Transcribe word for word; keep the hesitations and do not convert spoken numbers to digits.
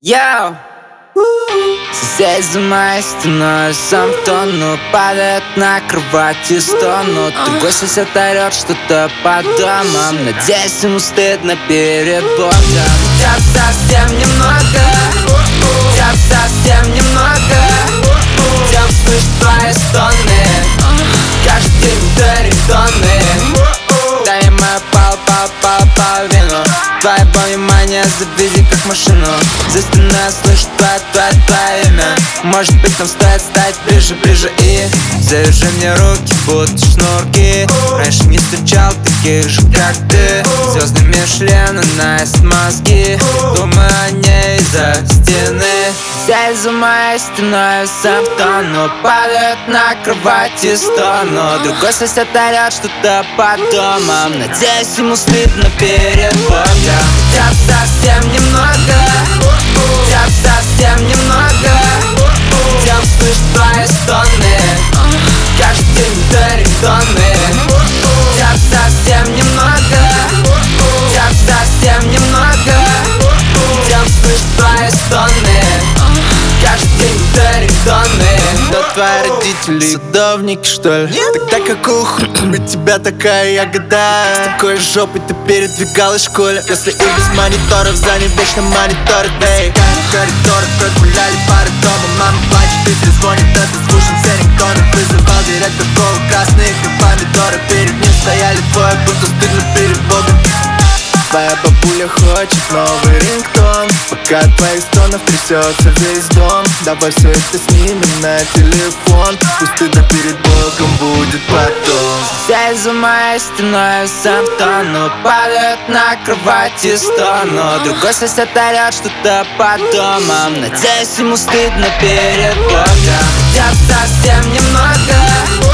Йоу! Сидеть за моей стеной, сам тону, падает на кровати, стонут. Другой сосед орет что-то по домам, надеюсь, ему стыдно перед Богом. Тебя совсем немного, тебя совсем немного, тебя слышат твои стоны, каждый день до ритоны. Дай мою пал, пал, пал, половину твое внимание завези как машину. За стеной слышу твое, твое, твое имя. Может быть, нам стоит стать ближе, ближе и завяжи мне руки, будто шнурки. Раньше не встречал таких же, как ты. Звезды Мишлена, насть мозги. Думаю о ней за стены. Сядь за моей стеной, сам тону, падает на кровати, стону. Другой сосед орет что-то по домам, надеюсь, ему стыдно перед Богом. Тебя совсем немного, тебя совсем немного, тебя слышат твои стоны, каждый день до ритоны. Тебя совсем немного, тебя совсем немного, тебя слышат твои стоны, каждый день до ритоны. Кто твои родители? Садовники, что ли? Тогда какого хуя у тебя такая ягода? С такой жопой ты передвигалась в школе. Если и без мониторов, за ней вечно мониторят. Эй, в коридорах прогуляли пары дома. Мама плачет и трезвонит, это слушаем все рингтоны. Вызывал директор колы красные, как помидоры. Перед ним стояли двое, будто стыдно перед Богом. Твоя бабуля хочет новый рингтон, пока от твоих стонов трясется весь дом. Давай все это снимем на телефон, пусть стыдно перед Богом будет потом. Сядь за моей стеной, сам тону, падает на кровати, стону. Другой сосед орет что-то по домам, надеюсь, ему стыдно перед Богом. Тебя совсем немного,